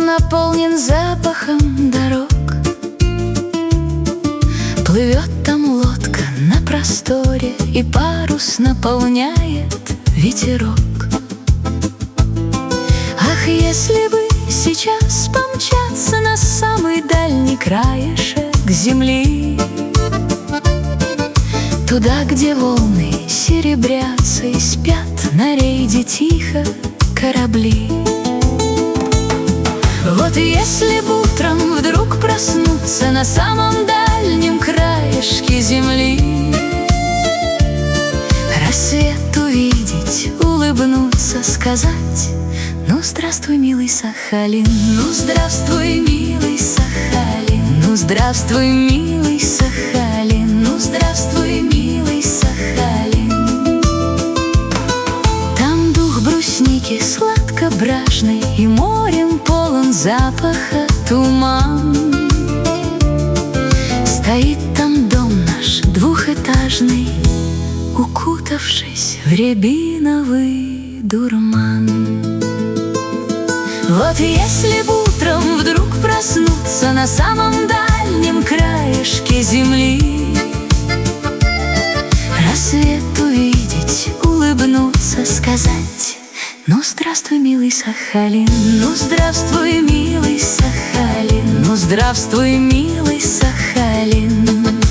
наполнен запахом дорог. Плывет там лодка на просторе, и парус наполняет ветерок. Ах, если бы сейчас помчаться на самый дальний краешек земли, туда, где волны серебрятся и спят на рейде тихо корабли. Вот если б утром вдруг проснуться на самом дальнем краешке земли, рассвет увидеть, улыбнуться, сказать: ну, здравствуй, милый Сахалин, ну, здравствуй, милый Сахалин, ну, здравствуй, милый Сахалин, ну, здравствуй, милый Сахалин. Там дух брусники сладко-бражный, и морем полон запаха туман. Стоит там дом наш двухэтажный, укутавшись в рябиновый дурман. Вот если б утром вдруг проснуться на самом дальнем краешке земли, рассвет увидеть, улыбнуться, сказать: ну, здравствуй, милый Сахалин, ну, здравствуй, милый Сахалин, ну, здравствуй, милый Сахалин.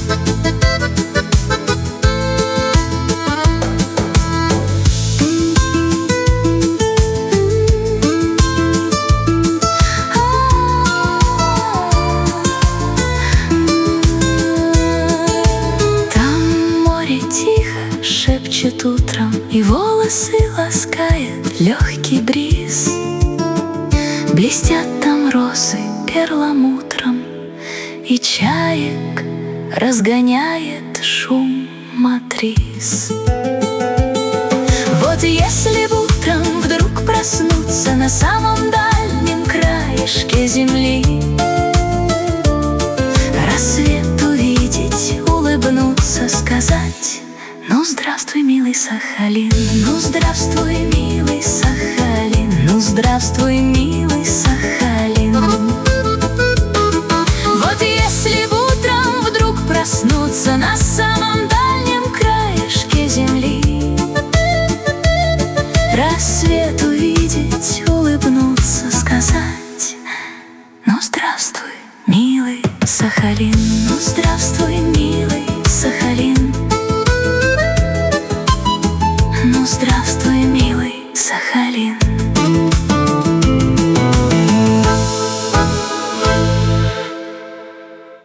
Шепчет утром, и волосы ласкает легкий бриз. Блестят там росы перламутром, и чаек разгоняет шум матриц. Вот если б утром вдруг проснуться на самом дальнем краешке земли, рассвет увидеть, улыбнуться, сказать: ну, здравствуй, милый Сахалин, ну, здравствуй, милый Сахалин, ну, здравствуй, милый Сахалин. Вот если б утром вдруг проснуться на самом дальнем краешке земли, рассвет увидеть, улыбнуться, сказать: ну, здравствуй, милый Сахалин, ну, здравствуй, милый Сахалин.